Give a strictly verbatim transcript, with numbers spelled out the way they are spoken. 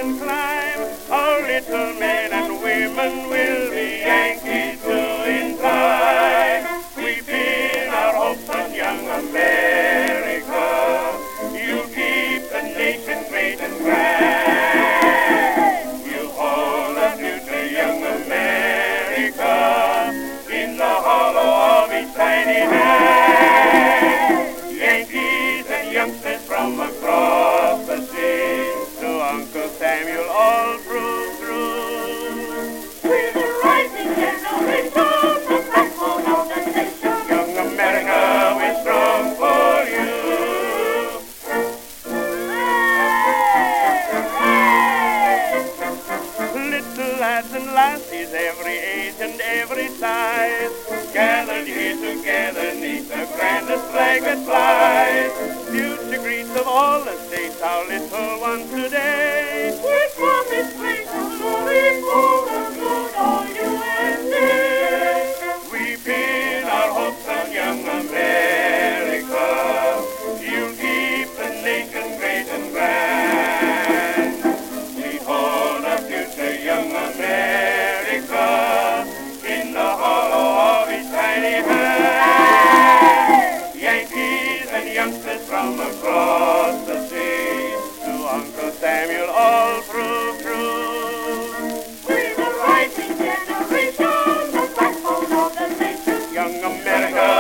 and climb. Our little men and women will be Yankees too in time. We pin our hopes on young America. You keep the nation great and grand. You hold the future, young America, in the hollow of each tiny hand. Yankees and youngsters from across the sea, to Uncle Samuel all through, through. We're the rising generation, the backbone of the nation. Young America, we're strong for you. Little lads and lassies, every age and every size, gathered here together neath the grandest flag that flies. Future greets of all the states, our little ones today. We're from this place of glory for the good old U S A. We pin our hopes on young America. You keep the nation great and grand. We hold a future, young America, in the hollow of each tiny hand. Yankees and youngsters from across the sea, to Uncle Samuel all through, through. We're the rising generation, the backbone of the nation. Young America,